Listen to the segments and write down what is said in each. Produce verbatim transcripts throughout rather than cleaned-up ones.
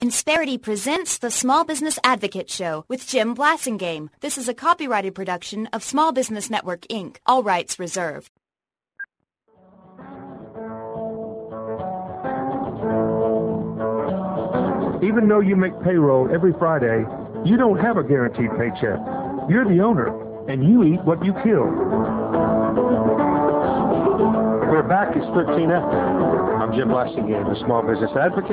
Insperity presents the Small Business Advocate Show with Jim Blasingame. This is a copyrighted production of Small Business Network, Incorporated. All rights reserved. Even though you make payroll every Friday, you don't have a guaranteed paycheck. You're the owner, and you eat what you kill. We're back. It's thirteen after. I'm Jim Blasingame, the Small Business Advocate.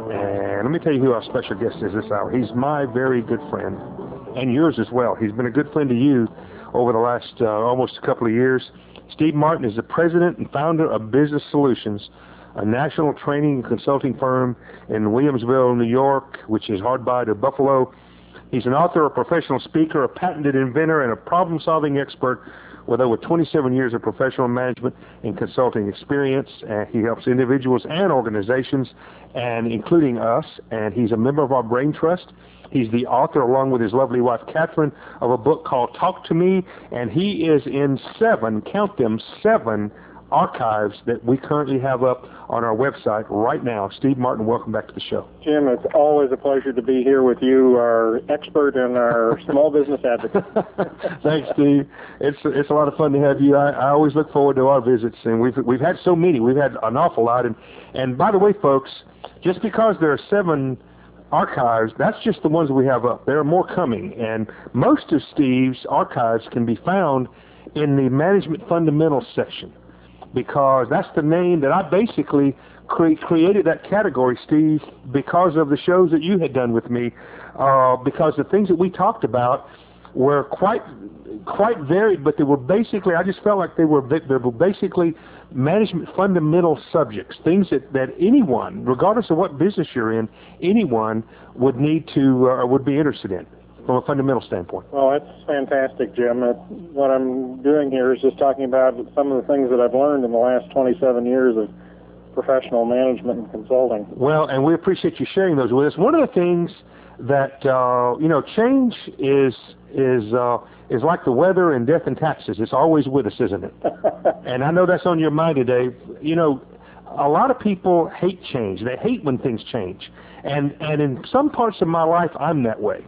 And let me tell you who our special guest is this hour. He's my very good friend, and yours as well. He's been a good friend to you over the last uh, almost a couple of years. Steve Martin is the president and founder of Business Solutions, a national training and consulting firm in Williamsville, New York, which is hard by to Buffalo. He's an author, a professional speaker, a patented inventor, and a problem-solving expert with over twenty-seven years of professional management and consulting experience. And he helps individuals and organizations, and including us, and he's a member of our Brain Trust. He's the author, along with his lovely wife, Catherine, of a book called Talk to Me, and he is in seven, count them, seven archives that we currently have up on our website right now. Steve Martin, welcome back to the show. Jim, it's always a pleasure to be here with you, our expert and our small business advocate. Thanks, Steve. It's it's a lot of fun to have you. I, I always look forward to our visits, and we've we've had so many. We've had an awful lot. And, and by the way, folks, just because there are seven archives, that's just the ones we have up. There are more coming, and most of Steve's archives can be found in the Management Fundamentals section, because that's the name that I basically cre- created that category, Steve, because of the shows that you had done with me, uh, because the things that we talked about were quite quite varied, but they were basically, I just felt like they were they were basically management fundamental subjects, things that, that anyone, regardless of what business you're in, anyone would need to uh, would be interested in from a fundamental standpoint. Well, that's fantastic, Jim. It, what I'm doing here is just talking about some of the things that I've learned in the last twenty-seven years of professional management and consulting. Well, and we appreciate you sharing those with us. One of the things that, uh, you know, change is is uh, is like the weather and death and taxes. It's always with us, isn't it? And I know that's on your mind today. You know, a lot of people hate change. They hate when things change. And, and in some parts of my life, I'm that way.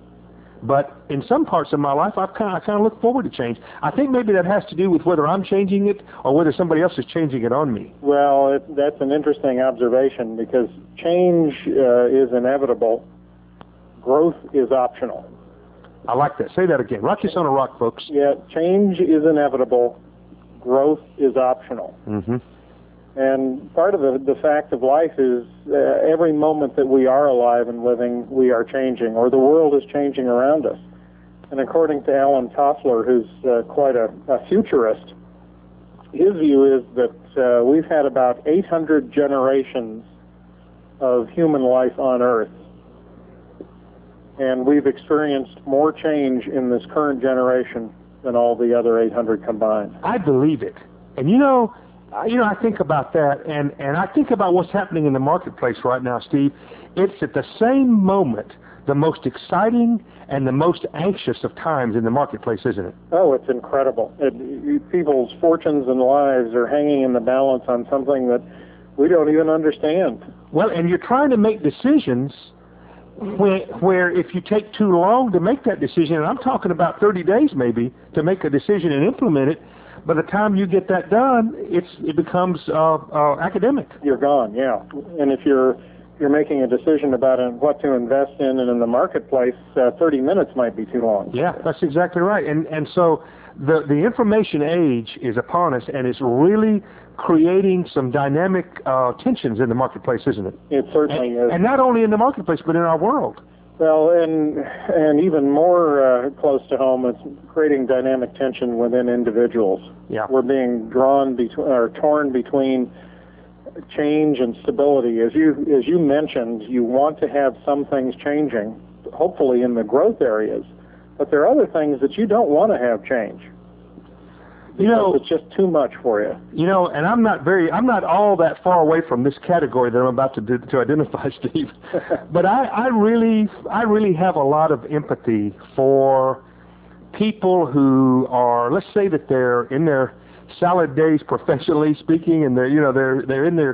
But in some parts of my life, I've kind of, I kind of look forward to change. I think maybe that has to do with whether I'm changing it or whether somebody else is changing it on me. Well, it, that's an interesting observation, because change uh, is inevitable. Growth is optional. I like that. Say that again. Rock this on a rock, folks. Yeah, change is inevitable. Growth is optional. Mm-hmm. And part of the, the fact of life is uh, every moment that we are alive and living, we are changing, or the world is changing around us. And according to Alan Toffler, who's uh, quite a, a futurist, his view is that uh, we've had about eight hundred generations of human life on Earth. And we've experienced more change in this current generation than all the other eight hundred combined. I believe it. And you know, you know, I think about that, and, and I think about what's happening in the marketplace right now, Steve. It's at the same moment the most exciting and the most anxious of times in the marketplace, isn't it? Oh, it's incredible. It, people's fortunes and lives are hanging in the balance on something that we don't even understand. Well, and you're trying to make decisions where, where if you take too long to make that decision, and I'm talking about thirty days maybe to make a decision and implement it, by the time you get that done, it's it becomes uh, uh, academic. You're gone, yeah. And if you're you're making a decision about what to invest in and in the marketplace, uh, thirty minutes might be too long. Yeah, that's exactly right. And and so the the information age is upon us, and it's really creating some dynamic uh, tensions in the marketplace, isn't it? It certainly and, is. And not only in the marketplace, but in our world. Well, and and even more uh, close to home, it's creating dynamic tension within individuals. Yeah. We're being drawn between or torn between change and stability. As you as you mentioned, you want to have some things changing, hopefully in the growth areas, but there are other things that you don't want to have change. You know, it's just too much for you. You know, and I'm not very, I'm not all that far away from this category that I'm about to do, to identify, Steve. But I, I really, I really have a lot of empathy for people who are, let's say that they're in their salad days, professionally speaking, and they're, you know, they're they're in their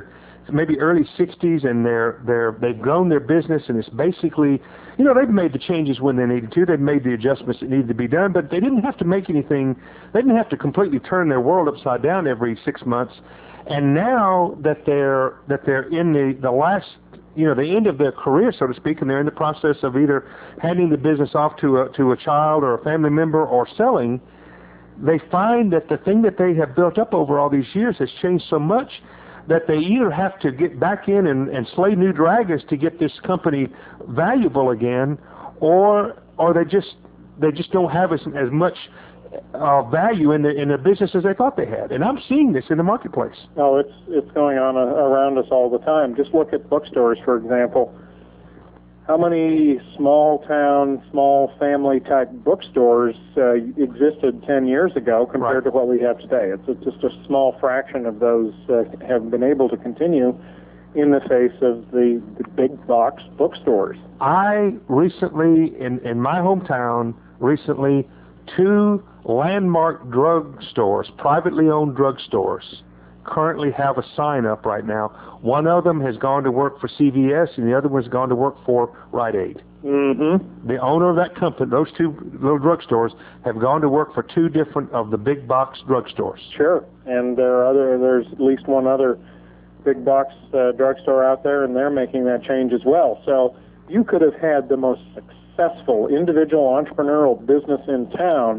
maybe early sixties, and they're they're they've grown their business, and it's basically, you know, they've made the changes when they needed to. They've made the adjustments that needed to be done, but they didn't have to make anything. They didn't have to completely turn their world upside down every six months. And now that they're that they're in the the last, you know, the end of their career, so to speak, and they're in the process of either handing the business off to a to a child or a family member or selling, they find that the thing that they have built up over all these years has changed so much that they either have to get back in and, and slay new dragons to get this company valuable again, or or they just they just don't have as, as much uh, value in the in the business as they thought they had. And I'm seeing this in the marketplace. No, it's it's going on uh, around us all the time. Just look at bookstores, for example. How many small town, small family type bookstores uh, existed ten years ago compared right. to what we have today? It's, it's just a small fraction of those uh, have been able to continue in the face of the, the big box bookstores. I recently, in, in my hometown, recently, two landmark drug stores, privately owned drug stores, currently have a sign up right now. One of them has gone to work for C V S, and the other one's gone to work for Rite Aid. Mm-hmm. The owner of that company, those two little drugstores, have gone to work for two different of the big box drugstores. Sure, and there are other. There's at least one other big box uh, drugstore out there, and they're making that change as well. So you could have had the most successful individual entrepreneurial business in town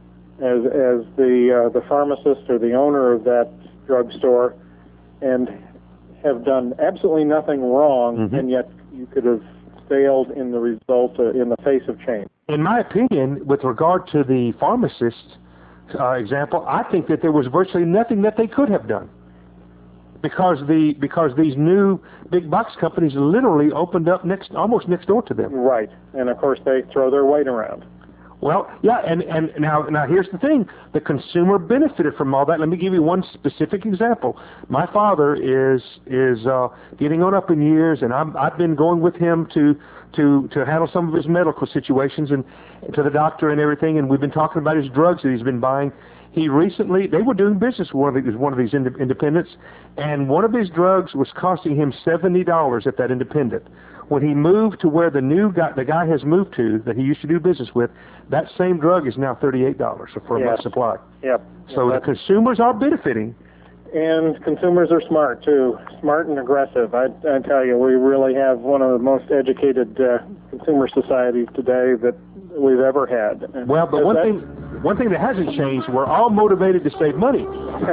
as as the uh, the pharmacist or the owner of that drugstore, and have done absolutely nothing wrong, mm-hmm. and yet you could have failed in the result uh, in the face of change. In my opinion, with regard to the pharmacist uh, example, I think that there was virtually nothing that they could have done, because the because these new big box companies literally opened up next almost next door to them. Right, and of course they throw their weight around. Well, yeah, and, and now now here's the thing. The consumer benefited from all that. Let me give you one specific example. My father is is uh, getting on up in years, and I'm, I've been going with him to, to, to handle some of his medical situations and to the doctor and everything, and we've been talking about his drugs that he's been buying. He recently, they were doing business with one of these, one of these ind- independents, and one of his drugs was costing him seventy dollars at that independent. When he moved to where the new guy, the guy has moved to, that he used to do business with, that same drug is now thirty-eight dollars for a yes. month's supply. Yep. So yep. the consumers are benefiting. And consumers are smart, too. Smart and aggressive. I, I tell you, we really have one of the most educated uh, consumer societies today that we've ever had. Well, but one thing one thing that hasn't changed, we're all motivated to save money.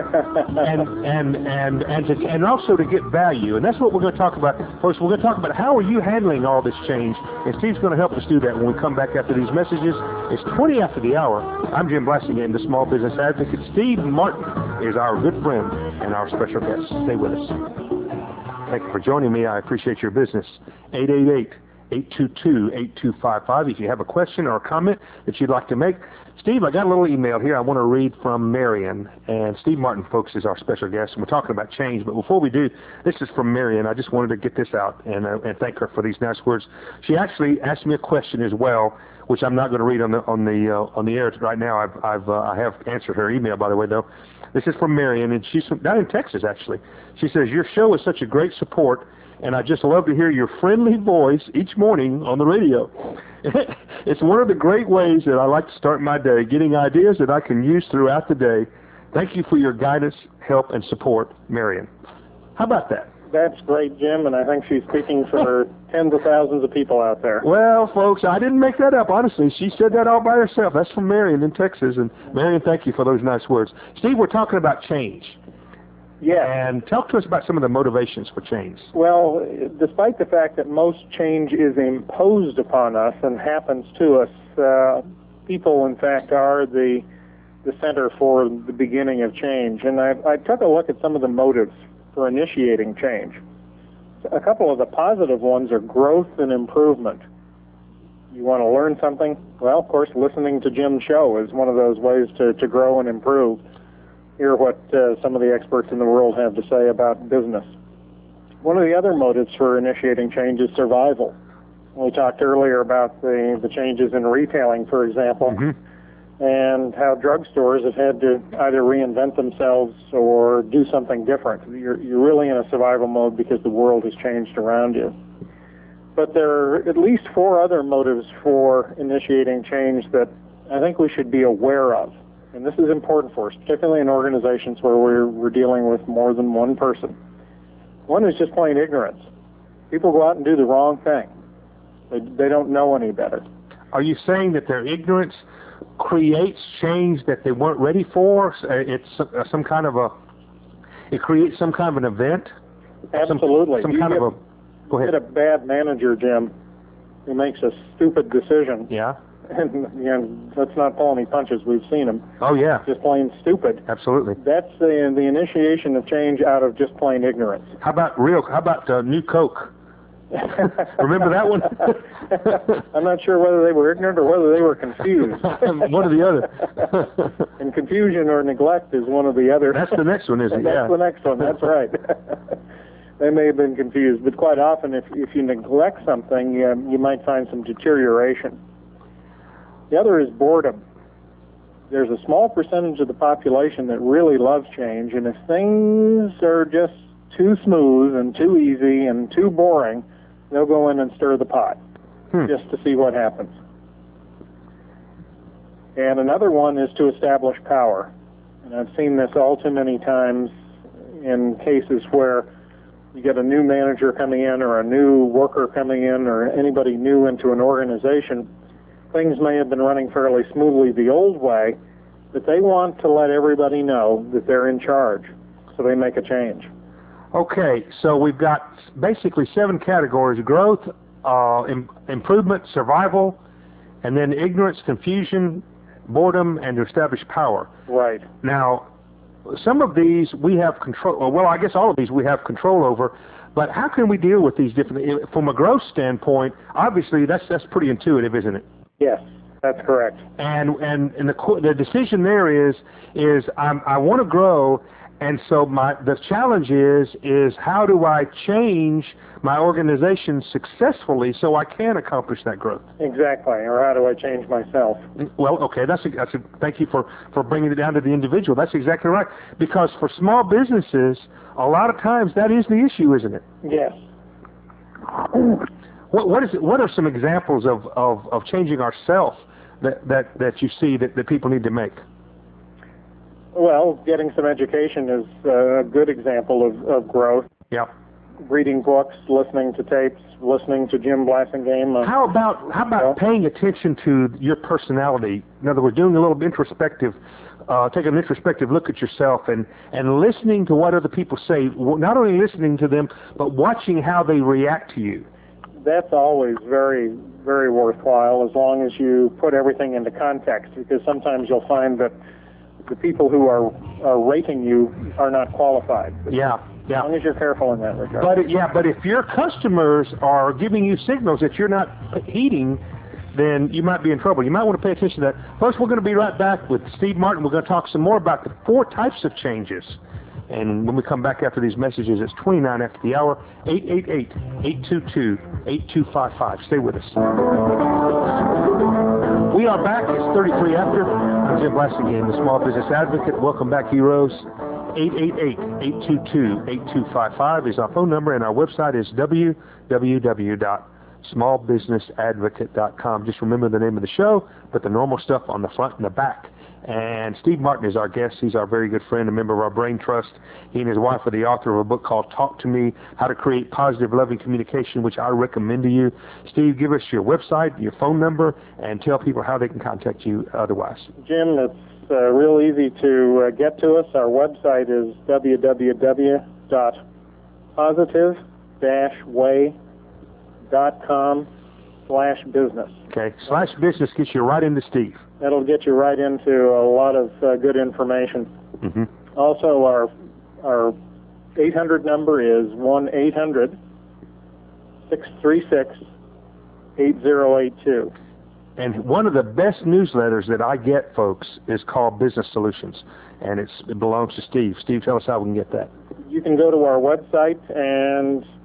and and and and to, and also to get value. And that's what we're going to talk about. Folks, we're going to talk about how are you handling all this change. And Steve's going to help us do that when we come back after these messages. It's twenty after the hour. I'm Jim Blassingame, the Small Business Advocate. Steve Martin is our good friend and our special guest. Stay with us. Thank you for joining me. I appreciate your business. eight eight eight, eight two two, eight two five five. If you have a question or a comment that you'd like to make. Steve, I got a little email here I want to read from Marion. And Steve Martin, folks, is our special guest. And we're talking about change. But before we do, this is from Marion. I just wanted to get this out and, uh, and thank her for these nice words. She actually asked me a question as well, which I'm not going to read on the on the uh, on the air right now. I've I've uh, I have answered her email, by the way, though. This is from Marion, and she's from, down in Texas, actually. She says, your show is such a great support, and I just love to hear your friendly voice each morning on the radio. It's one of the great ways that I like to start my day, getting ideas that I can use throughout the day. Thank you for your guidance, help, and support, Marion. How about that? That's great, Jim, and I think she's speaking for tens of thousands of people out there. Well, folks, I didn't make that up, honestly. She said that all by herself. That's from Marion in Texas, and Marion, thank you for those nice words. Steve, we're talking about change. Yeah. And talk to us about some of the motivations for change. Well, despite the fact that most change is imposed upon us and happens to us, uh, people, in fact, are the the center for the beginning of change. And I, I took a look at some of the motives for initiating change. A couple of the positive ones are growth and improvement. You want to learn something? Well, of course, listening to Jim's show is one of those ways to, to grow and improve. Hear what uh, some of the experts in the world have to say about business. One of the other motives for initiating change is survival. We talked earlier about the, the changes in retailing, for example. Mm-hmm. and how drugstores have had to either reinvent themselves or do something different. You're, you're really in a survival mode because the world has changed around you. But there are at least four other motives for initiating change that I think we should be aware of. And this is important for us, particularly in organizations where we're, we're dealing with more than one person. One is just plain ignorance. People go out and do the wrong thing. They, they don't know any better. Are you saying that their ignorance creates change that they weren't ready for? It's some kind of a, it creates some kind of an event? Absolutely. Some, some kind get, of a, go ahead. You get a bad manager, Jim, who makes a stupid decision. Yeah. And, you know, let's not pull any punches. We've seen them. Oh, yeah. Just plain stupid. Absolutely. That's the, the initiation of change out of just plain ignorance. How about real, how about uh, New Coke? Remember that one? I'm not sure whether they were ignorant or whether they were confused. One or the other. And confusion or neglect is one of the other. That's the next one, isn't it? That's yeah. the next one. That's right. They may have been confused, but quite often, if if you neglect something, you, you might find some deterioration. The other is boredom. There's a small percentage of the population that really loves change, and if things are just too smooth and too easy and too boring, they'll go in and stir the pot hmm. just to see what happens. And another one is to establish power. And I've seen this all too many times in cases where you get a new manager coming in or a new worker coming in or anybody new into an organization. Things may have been running fairly smoothly the old way, but they want to let everybody know that they're in charge, so they make a change. Okay, so we've got basically seven categories: growth, uh, im- improvement, survival, and then ignorance, confusion, boredom, and to establish power. Right. Now, some of these we have control, well, I guess all of these we have control over, but how can we deal with these different, from a growth standpoint, obviously that's that's pretty intuitive, isn't it? Yes, that's correct. And and, and the the decision there is, is I'm, I want to grow. And so my the challenge is is how do I change my organization successfully so I can accomplish that growth? Exactly. Or how do I change myself? Well, okay, that's a, that's a, thank you for, for bringing it down to the individual. That's exactly right. Because for small businesses, a lot of times that is the issue, isn't it? Yes. What what is it, what are some examples of, of, of changing ourselves that, that, that you see that, that people need to make? Well, getting some education is a good example of, of growth. Yeah. Reading books, listening to tapes, listening to Jim Blasingame. Uh, how about how about you know, paying attention to your personality? In other words, doing a little introspective, uh, taking an introspective look at yourself and, and listening to what other people say. Not only listening to them, but watching how they react to you. That's always very, very worthwhile as long as you put everything into context, because sometimes you'll find that the people who are, are rating you are not qualified. Yeah, yeah. As long as you're careful in that regard. But yeah, but if your customers are giving you signals that you're not heeding, then you might be in trouble. You might want to pay attention to that. Folks, we're going to be right back with Steve Martin. We're going to talk some more about the four types of changes. And when we come back after these messages, it's twenty-nine after the hour, eight eight eight, eight two two, eight two five five. Stay with us. We are back. It's thirty-three after. I'm Jim Blasingame, the Small Business Advocate. Welcome back, heroes. eight eight eight, eight two two, eight two five five is our phone number, and our website is w w w dot small business advocate dot com. Just remember the name of the show, but the normal stuff on the front and the back. And Steve Martin is our guest. He's our very good friend, a member of our Brain Trust. He and his wife are the author of a book called Talk to Me, How to Create Positive, Loving Communication, which I recommend to you. Steve, give us your website, your phone number, and tell people how they can contact you otherwise. Jim, it's uh, real easy to uh, get to us. Our website is w w w dot positive dash way dot com slash business. Okay, slash business gets you right into Steve. That'll get you right into a lot of uh, good information. Mm-hmm. Also, our our eight hundred number is one eight hundred, six three six, eight zero eight two. And one of the best newsletters that I get, folks, is called Business Solutions, and it's, it belongs to Steve. Steve, tell us how we can get that. You can go to our website and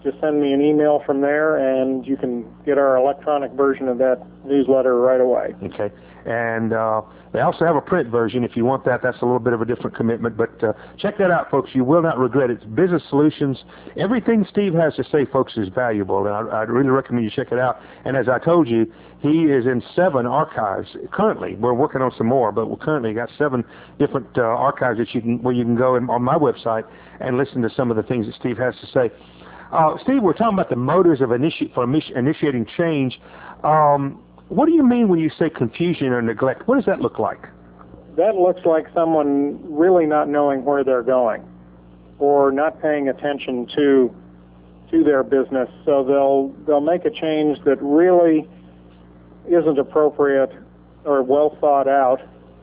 just send me an email from there, and you can get our electronic version of that newsletter right away. Okay. And uh, they also have a print version. If you want that, that's a little bit of a different commitment. But uh, check that out, folks. You will not regret it. It's Business Solutions. Everything Steve has to say, folks, is valuable, and I, I'd really recommend you check it out. And as I told you, he is in seven archives currently. We're working on some more, but we're currently got seven different uh, archives that you can, where you can go in, on my website and listen to some of the things that Steve has to say. Uh, Steve, we're talking about the motives of initi- for initiating change. Um, what do you mean when you say confusion or neglect? What does that look like? That looks like someone really not knowing where they're going, or not paying attention to to their business. So they'll they'll make a change that really isn't appropriate or well thought out,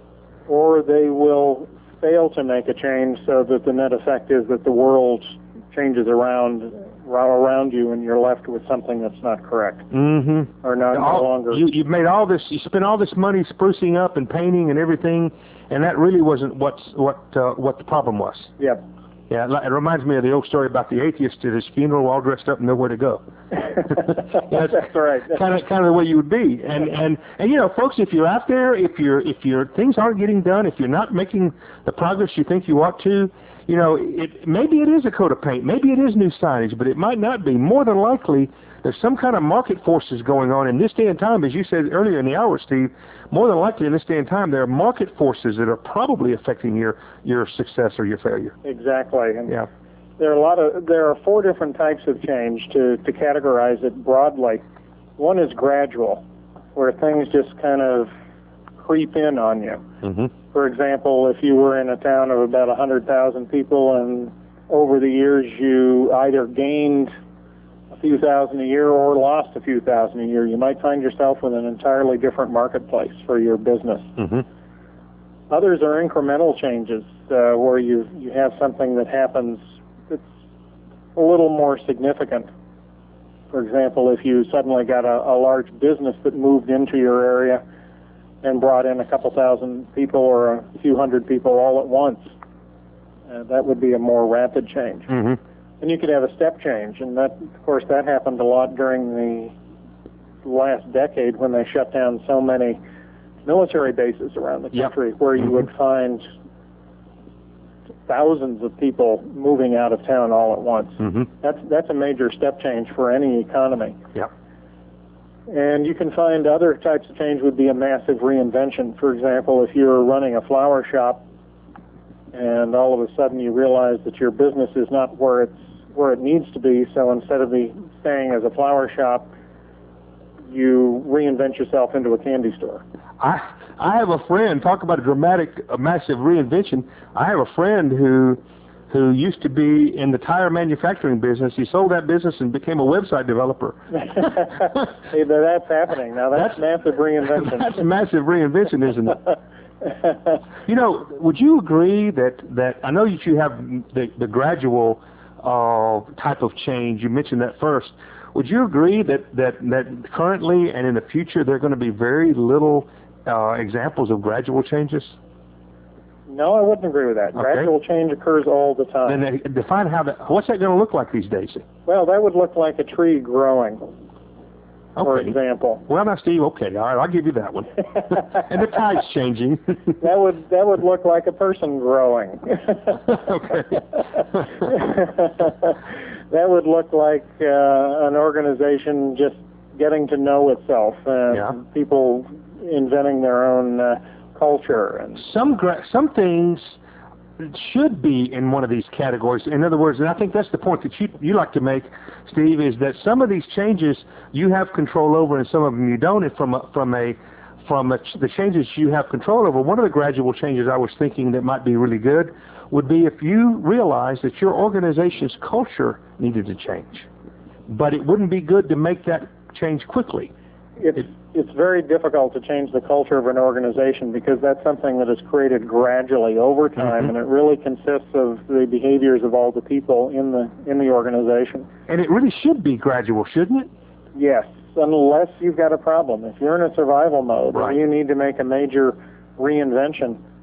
or they will fail to make a change so that the net effect is that the world changes around around you, and you're left with something that's not correct, mm-hmm. or not all, no longer. You, you've made all this, you spent all this money sprucing up and painting and everything, and that really wasn't what's what uh, what the problem was. Yep. Yeah, it reminds me of the old story about the atheist at his funeral, all dressed up and nowhere to go. That's, that's right. Kind of, kind of the way you would be. And and and you know, folks, if you're out there, if you're if your things aren't getting done, if you're not making the progress you think you ought to, you know, it maybe it is a coat of paint, maybe it is new signage, but it might not be. More than likely, there's some kind of market forces going on in this day and time, as you said earlier in the hour, Steve. More than likely, in this day and time, there are market forces that are probably affecting your your success or your failure. Exactly. And yeah. There are a lot of there are four different types of change to to categorize it broadly. One is gradual, where things just kind of creep in on you. Mm-hmm. For example, if you were in a town of about one hundred thousand people, and over the years you either gained a few thousand a year or lost a few thousand a year, you might find yourself with an entirely different marketplace for your business. Mm-hmm. Others are incremental changes, uh, where you you have something that happens that's a little more significant. For example, if you suddenly got a, a large business that moved into your area and brought in a couple thousand people or a few hundred people all at once, uh, that would be a more rapid change. Mm-hmm. And you could have a step change, and that, of course, that happened a lot during the last decade when they shut down so many military bases around the country, yep. where you mm-hmm. would find thousands of people moving out of town all at once. Mm-hmm. That's that's a major step change for any economy. Yeah. And you can find other types of change would be a massive reinvention. For example, if you're running a flower shop and all of a sudden you realize that your business is not where it's where it needs to be, so instead of be staying as a flower shop, you reinvent yourself into a candy store. I I have a friend, talk about a dramatic, a massive reinvention. I have a friend who who used to be in the tire manufacturing business. He sold that business and became a website developer. Hey, that's happening. Now that's, that's massive reinvention. That's a massive reinvention, isn't it? You know, would you agree that, that I know that you have the, the gradual uh, type of change, you mentioned that first. Would you agree that, that, that currently and in the future there are going to be very little uh, examples of gradual changes? No, I wouldn't agree with that. Okay. Gradual change occurs all the time. Then define how that, what's that going to look like these days? Well, that would look like a tree growing, okay. for example. Well, now, Steve, okay, all right, I'll give you that one. And the tide's changing. that would that would look like a person growing. Okay. That would look like uh, an organization just getting to know itself, and yeah. people inventing their own uh, culture. And some gra- some things should be in one of these categories. In other words, and I think that's the point that you you like to make, Steve, is that some of these changes you have control over, and some of them you don't. And from a, from a from a, the changes you have control over, one of the gradual changes I was thinking that might be really good would be if you realize that your organization's culture needed to change, but it wouldn't be good to make that change quickly. It's, it, it's very difficult to change the culture of an organization because that's something that is created gradually over time, mm-hmm. and it really consists of the behaviors of all the people in the in the organization. And it really should be gradual, shouldn't it? Yes, unless you've got a problem. If you're in a survival mode, right. or you need to make a major reinvention,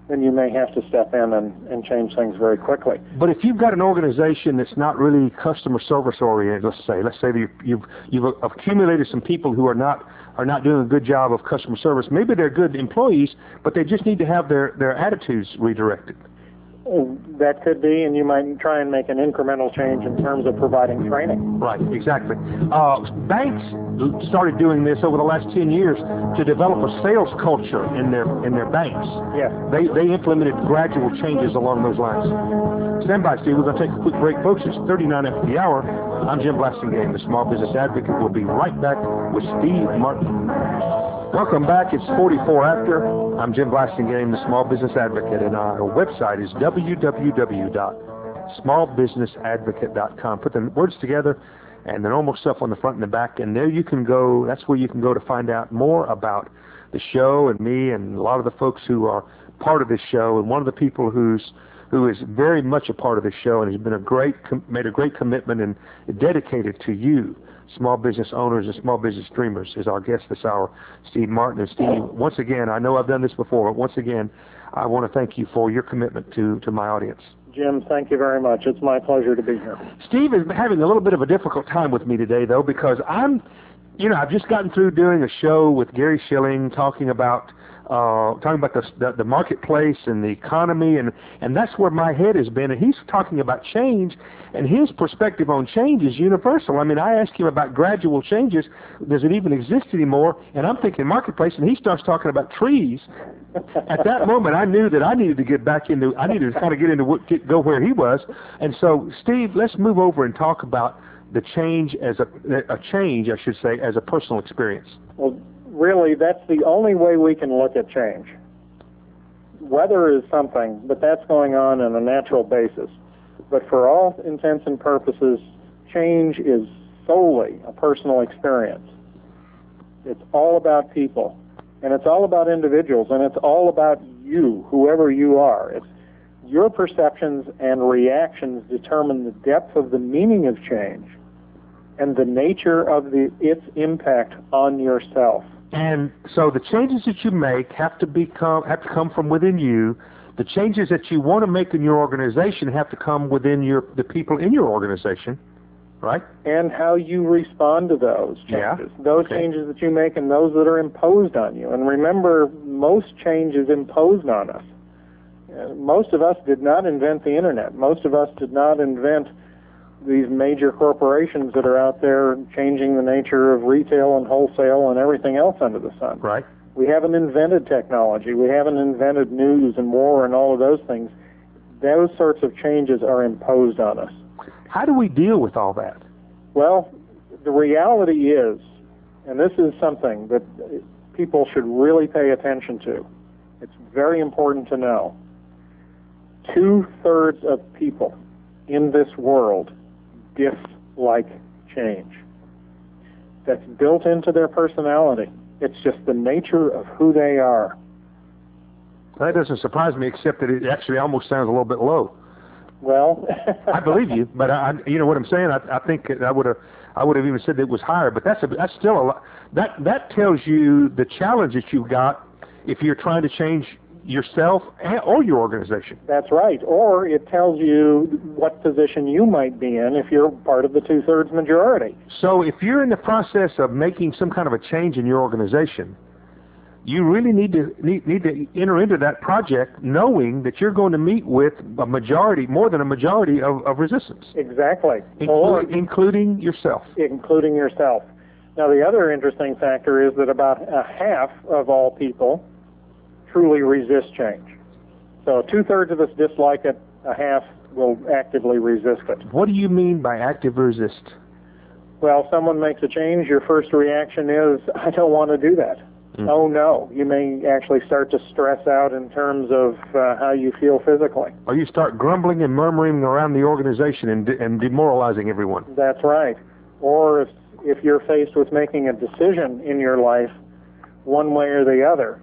then you may have to step in and, and change things very quickly. But if you've got an organization that's not really customer service oriented, let's say, let's say that you've, you've you've accumulated some people who are not are not doing a good job of customer service. Maybe they're good employees, but they just need to have their, their attitudes redirected. That could be, and you might try and make an incremental change in terms of providing training. Right, exactly. Uh, banks started doing this over the last ten years to develop a sales culture in their in their banks. Yes. They they implemented gradual changes along those lines. Stand by, Steve. We're going to take a quick break, folks. It's thirty-nine after the hour. I'm Jim Blasingame, the Small Business Advocate. We'll be right back with Steve Martin. Welcome back. It's forty-four after. I'm Jim Blasingame, the Small Business Advocate, and our website is w w w dot small business advocate dot com. Put the words together and the normal stuff on the front and the back, and there you can go. That's where you can go to find out more about the show and me and a lot of the folks who are part of this show. And one of the people who's who is very much a part of this show and has been a great made a great commitment and dedicated to you, small business owners and small business dreamers, is our guest this hour, Steve Martin. And Steve, once again, I know I've done this before, but once again, I want to thank you for your commitment to, to my audience. Jim, thank you very much. It's my pleasure to be here. Steve is having a little bit of a difficult time with me today, though, because I'm, you know, I've just gotten through doing a show with Gary Schilling talking about Uh, talking about the, the the marketplace and the economy, and, and that's where my head has been. And he's talking about change, and his perspective on change is universal. I mean, I asked him about gradual changes. Does it even exist anymore? And I'm thinking marketplace, and he starts talking about trees. At that moment, I knew that I needed to get back into, I needed to kind of get into, what, get, go where he was. And so, Steve, let's move over and talk about the change as a, a change, I should say, as a personal experience. Well, really, that's the only way we can look at change. Weather is something, but that's going on on a natural basis. But for all intents and purposes, change is solely a personal experience. It's all about people, and it's all about individuals, and it's all about you, whoever you are. It's your perceptions and reactions determine the depth of the meaning of change and the nature of the its impact on yourself. And so the changes that you make have to become have to come from within you. The changes that you want to make in your organization have to come within your the people in your organization, right? And how you respond to those changes. Yeah. Those okay. changes that you make and those that are imposed on you. And remember, most change is imposed on us. Uh, most of us did not invent the Internet. Most of us did not invent these major corporations that are out there changing the nature of retail and wholesale and everything else under the sun. Right. We haven't invented technology. We haven't invented news and war and all of those things. Those sorts of changes are imposed on us. How do we deal with all that? Well, the reality is, and this is something that people should really pay attention to, it's very important to know, two-thirds of people in this world dislike change. That's built into their personality. It's just the nature of who they are. That doesn't surprise me, except that it actually almost sounds a little bit low. Well, I believe you, but I, you know what I'm saying. I, I think I would have, I would have even said that it was higher. But that's a, that's still a lot. That that tells you the challenge that you've got if you're trying to change yourself or your organization. That's right. Or it tells you what position you might be in if you're part of the two-thirds majority. So if you're in the process of making some kind of a change in your organization, you really need to need, need to enter into that project knowing that you're going to meet with a majority, more than a majority of, of resistance. Exactly. Inclu- or, including yourself. Including yourself. Now, the other interesting factor is that about a half of all people truly resist change. So two-thirds of us dislike it, a half will actively resist it. What do you mean by active resist? Well, someone makes a change, your first reaction is, I don't want to do that. Mm. Oh, no. You may actually start to stress out in terms of uh, how you feel physically. Or you start grumbling and murmuring around the organization and, de- and demoralizing everyone. That's right. Or if, if you're faced with making a decision in your life, one way or the other,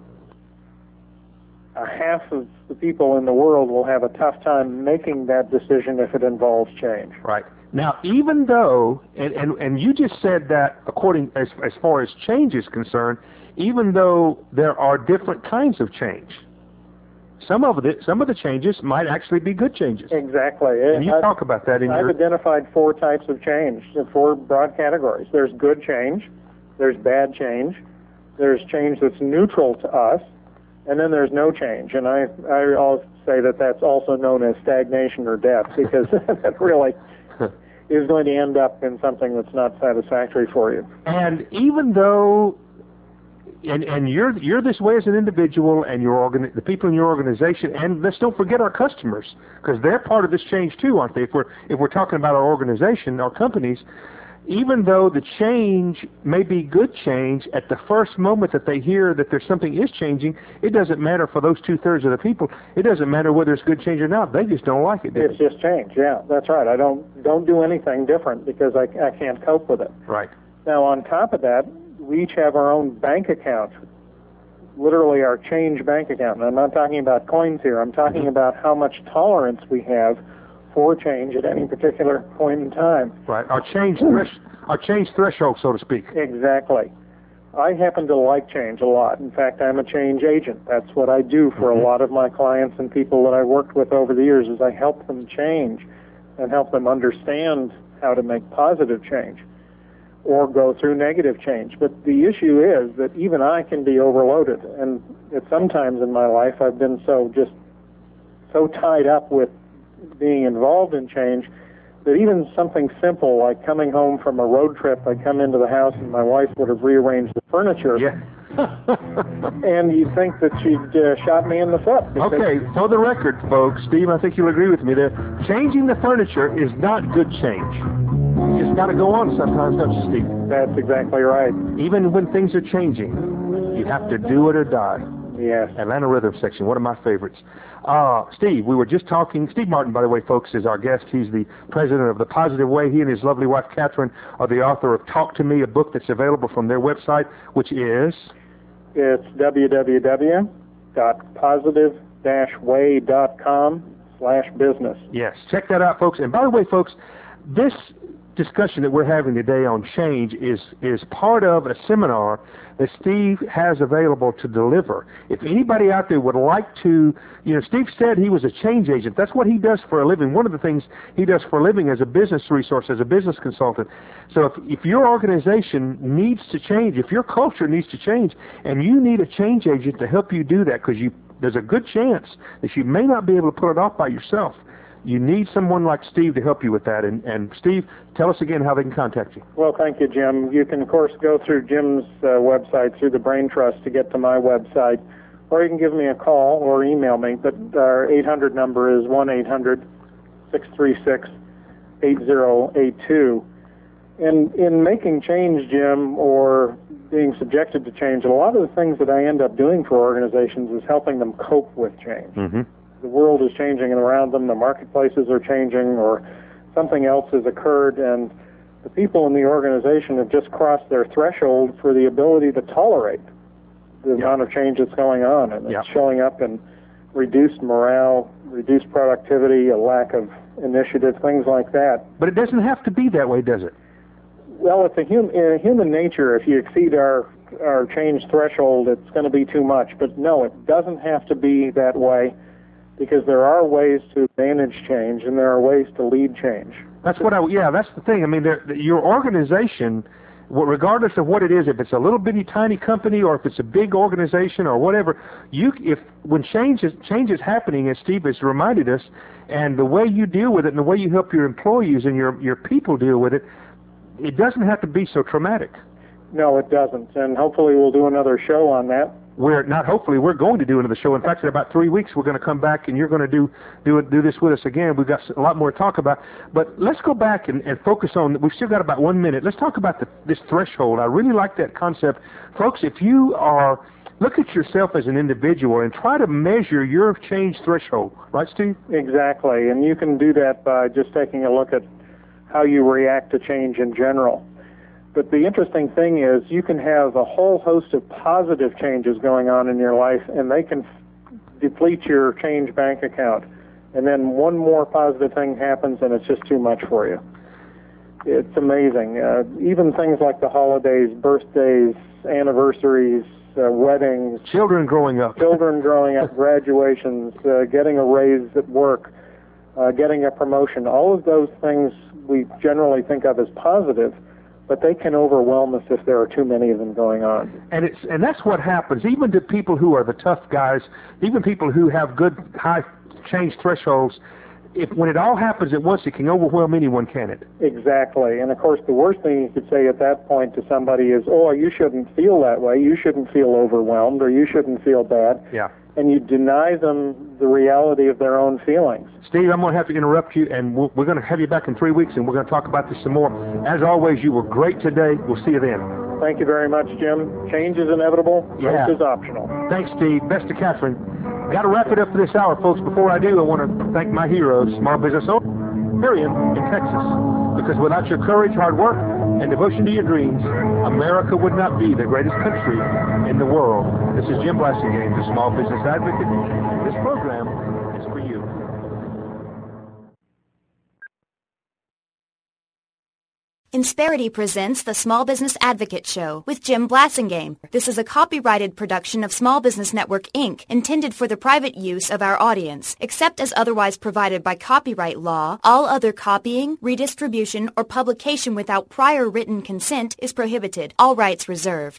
a half of the people in the world will have a tough time making that decision if it involves change. Right. Now, even though, and, and, and you just said that according as, as far as change is concerned, even though there are different kinds of change, some of the some of the changes might actually be good changes. Exactly. And you I've, talk about that in I've your... identified four types of change, four broad categories. There's good change, there's bad change, there's change that's neutral to us, and then there's no change. And I, I always say that that's also known as stagnation or death, because that really is going to end up in something that's not satisfactory for you. And even though, and and you're you're this way as an individual, and your organ, the people in your organization, and let's don't forget our customers, because they're part of this change too, aren't they? If we're if we're talking about our organization, our companies, even though the change may be good change, at the first moment that they hear that there's something is changing, it doesn't matter for those two-thirds of the people. It doesn't matter whether it's good change or not. They just don't like it. do It's they? just change, yeah, that's right. I don't don't do anything different because I, I can't cope with it. Right. Now, on top of that, we each have our own bank account, literally our change bank account. And I'm not talking about coins here. I'm talking Mm-hmm. about how much tolerance we have for change at any particular point in time. Right. Our change thresh- our change threshold, so to speak. Exactly. I happen to like change a lot. In fact, I'm a change agent. That's what I do for Mm-hmm. a lot of my clients and people that I've worked with over the years, is I help them change and help them understand how to make positive change or go through negative change. But the issue is that even I can be overloaded. And at sometimes in my life, I've been so just so tied up with being involved in change that even something simple like coming home from a road trip, I come into the house and my wife would have rearranged the furniture. Yeah. And you'd think that she'd uh, shot me in the foot. because- Okay, for the record, folks, Steve, I think you'll agree with me there. Changing the furniture is not good change. You just got to go on sometimes, don't you, Steve? That's exactly right. Even when things are changing, you have to do it or die. Yes. Atlanta Rhythm Section, one of my favorites. Uh, Steve, we were just talking. Steve Martin, by the way, folks, is our guest. He's the president of The Positive Way. He and his lovely wife, Catherine, are the author of Talk to Me, a book that's available from their website, which is... It's w w w dot positive dash way dot com slash business. Yes, check that out, folks. And by the way, folks, this discussion that we're having today on change is is part of a seminar that Steve has available to deliver. If anybody out there would like to, you know, Steve said he was a change agent. That's what he does for a living. One of the things he does for a living as a business resource, as a business consultant. So if, if your organization needs to change, if your culture needs to change, and you need a change agent to help you do that, because you there's a good chance that you may not be able to pull it off by yourself. You need someone like Steve to help you with that. And, and Steve, tell us again how they can contact you. Well, thank you, Jim. You can, of course, go through Jim's uh, website, through the Brain Trust, to get to my website, or you can give me a call or email me. But our eight hundred number is one eight hundred six three six eight zero eight two. And in making change, Jim, or being subjected to change, a lot of the things that I end up doing for organizations is helping them cope with change. Mm-hmm. The world is changing around them, the marketplaces are changing, or something else has occurred, and the people in the organization have just crossed their threshold for the ability to tolerate the Yep. amount of change that's going on, and Yep. it's showing up in reduced morale, reduced productivity, a lack of initiative, things like that. But it doesn't have to be that way, does it? Well, it's a hum- in human nature. If you exceed our our change threshold, it's going to be too much. But no, it doesn't have to be that way, because there are ways to manage change and there are ways to lead change. That's what I, yeah, that's the thing. I mean, there, your organization, well, regardless of what it is, if it's a little bitty tiny company or if it's a big organization or whatever, you, if when change is, change is happening, as Steve has reminded us, and the way you deal with it and the way you help your employees and your, your people deal with it, it doesn't have to be so traumatic. No, it doesn't. And hopefully we'll do another show on that. We're not hopefully we're going to do another show. In fact, in about three weeks we're going to come back and you're going to do do do this with us again. We've got a lot more to talk about. But let's go back and, and focus on. We've still got about one minute. Let's talk about the, this threshold. I really like that concept, folks. If you are look at yourself as an individual and try to measure your change threshold, right, Steve? Exactly, and you can do that by just taking a look at how you react to change in general. But the interesting thing is you can have a whole host of positive changes going on in your life, and they can f- deplete your change bank account. And then one more positive thing happens, and it's just too much for you. it's amazing. Uh, even things like the holidays, birthdays, anniversaries, uh, weddings, children growing up, children growing up, graduations, uh, getting a raise at work, uh, getting a promotion. All of those things we generally think of as positive, but they can overwhelm us if there are too many of them going on. And it's and that's what happens. Even to people who are the tough guys, even people who have good high change thresholds, if when it all happens at once, it can overwhelm anyone, can it? Exactly. And of course, the worst thing you could say at that point to somebody is, "Oh, you shouldn't feel that way. You shouldn't feel overwhelmed, or you shouldn't feel bad." Yeah. And you deny them the reality of their own feelings. Steve, I'm going to have to interrupt you, and we're, we're going to have you back in three weeks, and we're going to talk about this some more. As always, you were great today. We'll see you then. Thank you very much, Jim. Change is inevitable. Yeah. Growth is optional. Thanks, Steve. Best to Catherine. Got to wrap it up for this hour, folks. Before I do, I want to thank my heroes, small business owner, Miriam in Texas. Because without your courage, hard work, and devotion to your dreams, America would not be the greatest country in the world. This is Jim Blasingame, the Small Business Advocate. This program is for you. Insperity presents the Small Business Advocate Show with Jim Blasingame. This is a copyrighted production of Small Business Network, Incorporated, intended for the private use of our audience. Except as otherwise provided by copyright law, all other copying, redistribution, or publication without prior written consent is prohibited. All rights reserved.